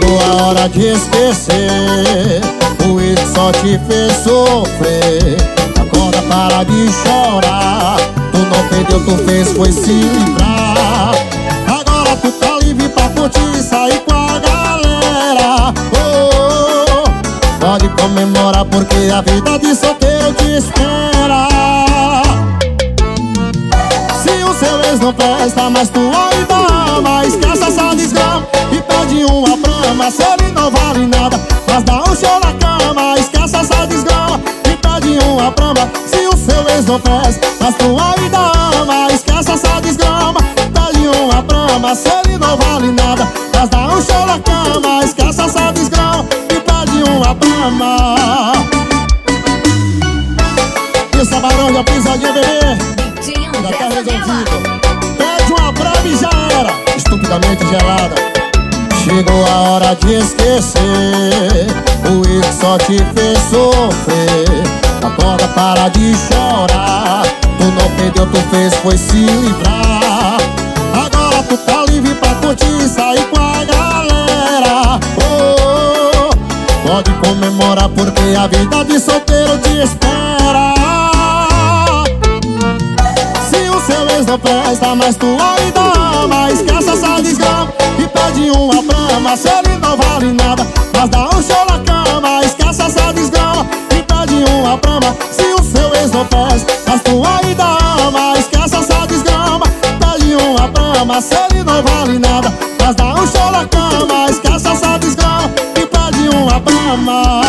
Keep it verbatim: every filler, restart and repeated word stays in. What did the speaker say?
Chegou a hora de esquecer o erro que só te fez sofrer. Acorda, para de chorar. Tu não perdeu, tu fez foi se livrar. Agora tu tá livre pra curtir e sair com a galera. Oh, oh, pode comemorar porque a vida de solteiro te espera. Se o seu ex não presta, mas tu ainda ama, esquece essa desgrama e pede uma brama. Se ele não vale nada, mas dá um show na cama. Esquece essa desgrama e pede uma brama. Se o seu ex não presta, mas tu ainda ama, esquece essa desgrama, pede uma brama. Se ele não vale nada, mas dá um show na cama. Esquece essa desgrama e pede uma brama. Isso é barão, já pisadinha, bebê. Já tá resolvido. Pede uma brama e já era. Estupidamente gelada. Chegou a hora de esquecer o erro que só te fez sofrer. Acorda, para de chorar. Tu não perdeu, tu fez foi se livrar. Agora tu tá livre pra curtir e sair com a galera. Oh, oh, pode comemorar porque a vida de solteiro te espera. Se o seu ex não presta, mas tu ainda ama, esquece essa desgrama e pede uma brama. Se ele não vale nada, mas dá um show na cama. Esquece essa desgrama e pede uma brama. Se o seu ex não presta, mas tu ainda ama, esquece essa desgrama, pede uma brama. Se ele não vale nada, mas dá um show na cama. Esquece essa desgrama e pede uma brama.